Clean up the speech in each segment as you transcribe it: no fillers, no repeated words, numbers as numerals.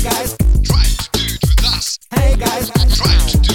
guys, try to do it with us. Hey guys, try to do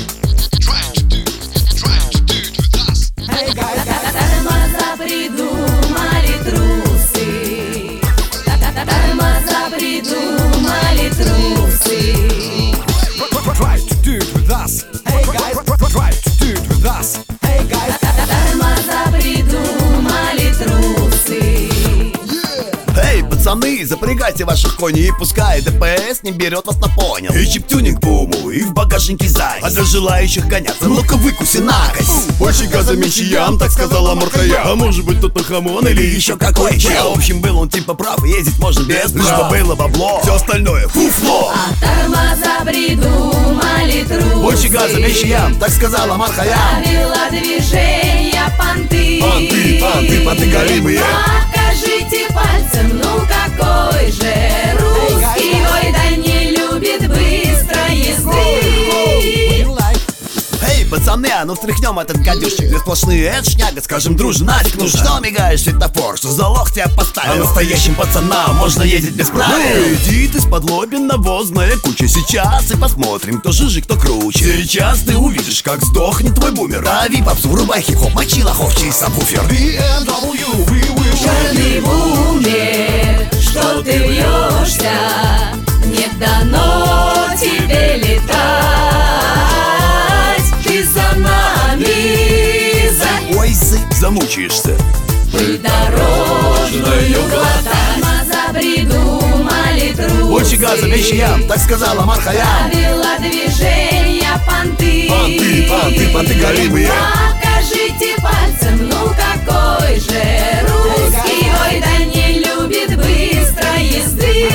it with us. Hey guys, тормоза придумали трусы. Тормоза придумали трусы. try to do it with us. Hey guys, try to do it with us. Hey guys, Тормоза придумали трусы. Эй, пацаны, запрягайте ваших коней, и пускай ДПС не берет вас на понял. И чип-тюнинг буму, и в багажнике зай. А для желающих гоняться, ну-ка выкуси накось. Больше газа, меньше ям, так сказала Мархая. А может быть тут хамон или еще какой чел. В общем, был он типа прав, ездить можно без прав. Лишь бы было бабло, все остальное фуфло. А тормоза придумали трусы. Больше газа, меньше ям, так сказала Мархая. Правила движения понты. Понты голимые. Покажите пальцем, ну какой же русский. Ой, да не любит быстрой езды. you like? Эй, пацаны, а ну встряхнем этот гадюшник. Две сплошные, это шняга, скажем дружно, нафиг нужно. Что мигаешь, светофор, что за лох тебя поставил? А настоящим пацанам можно ездить без правил. Ну, иди ты с-под лоби, навозная куча. Сейчас и посмотрим, кто жиже, кто круче. Сейчас ты увидишь, как сдохнет твой бумер. Дави попсу, врубай хип-хоп, мочи лохов через сабвуфер. BMW, we will Черный бумер, что ты вьешься, не дано тебе летать. Ты за нами, Ой, зыб, замучаешься. придорожную глотай. Тормоза придумали трусы. Больше газа, меньше ям, так сказала Мархая. Правила движения понты. Понты голимые. Покажите пальцем, ну какой же русский. Ой, да не любит быстрой езды.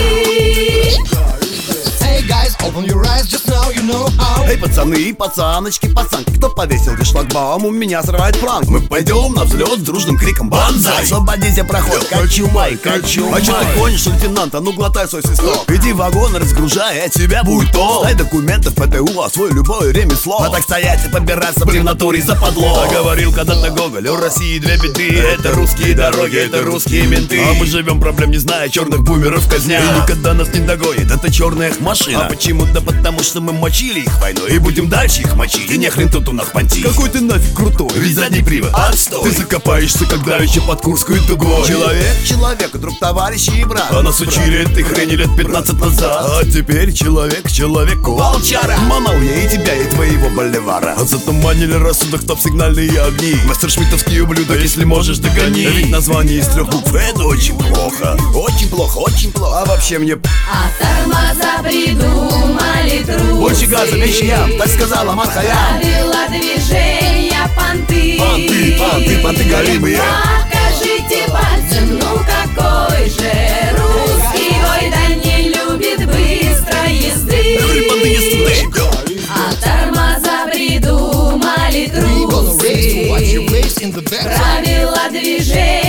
Hey guys, open your eyes, just now you know how. Эй, пацаны и пацаночки, пацанки, кто повесил здесь шлагбаум, у меня срывает планк. Мы пойдем на взлет с дружным криком банзай. Освободите проход, качумай. А чё ты гонишь, лейтенант, а ну глотай свой свисток. Иди в вагон, разгружай, от тебя будет толк. Дай документы в ПТУ, освой любое ремесло. А так стоять и побираться при натуре западло. А говорил когда-то Гоголь, у России две беды. Это русские дороги, это русские менты. А мы живем проблем не зная, черных бумеров казня. И никогда нас не догонит, это черная их машина. А почему? Да потому что мы мочили их войной и будем дальше их мочить. И нехрен тут у нас понти. Какой ты нафиг крутой, ведь задний привод отстой. Ты закопаешься, когда еще под Курской дугой. Человек, друг, товарищ и брат. А нас учили этой хрени лет 15 назад. А теперь человек человеку волчара. Манал я и тебя, и твоего боливара. А затуманили рассудок топ-сигнальные огни. Мастершмиттовский ублюдок, если можешь, догони. Ведь название из 3 букв это очень плохо. Очень плохо, очень плохо. А вообще мне А тормоза придумали трусы. больше газа, меньше ям, так сказала Мархая. Правила движения понты. Понты голимые. Покажите пальцем, ну какой же русский. Ой, да не любит быстрой езды. Everybody is today. А тормоза придумали Gonna race to watch your трусы. face in the back. Правила движения